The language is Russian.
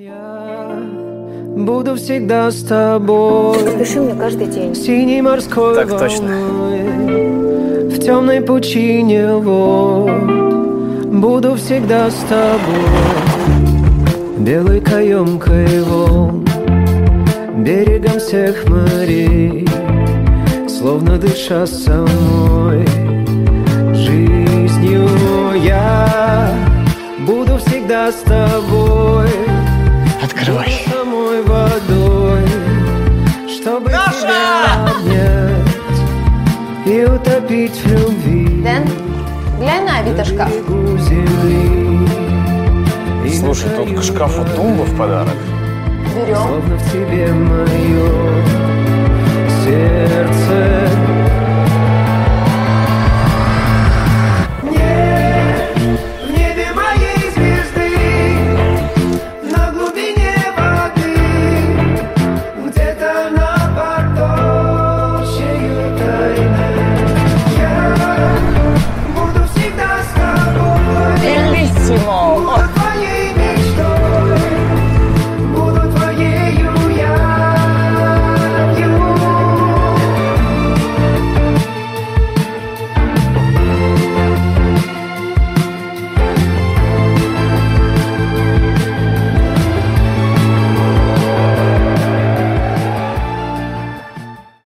Я буду всегда с тобой. Так пиши мне каждый день. Синей морской Так волной, точно. в темной пучине вод. Буду всегда с тобой. Белой каемкой волн, берегом всех морей, словно дыша самой жизнью. Я буду всегда с тобой. Открывай. Самой водой, чтобы тебя обнять и утопить в любви. Дэн, глянь на Авито шкаф. Берегу земли. И Слушай, на тут к краю шкафу тумба в подарок. Берем. словно в тебе мое сердце.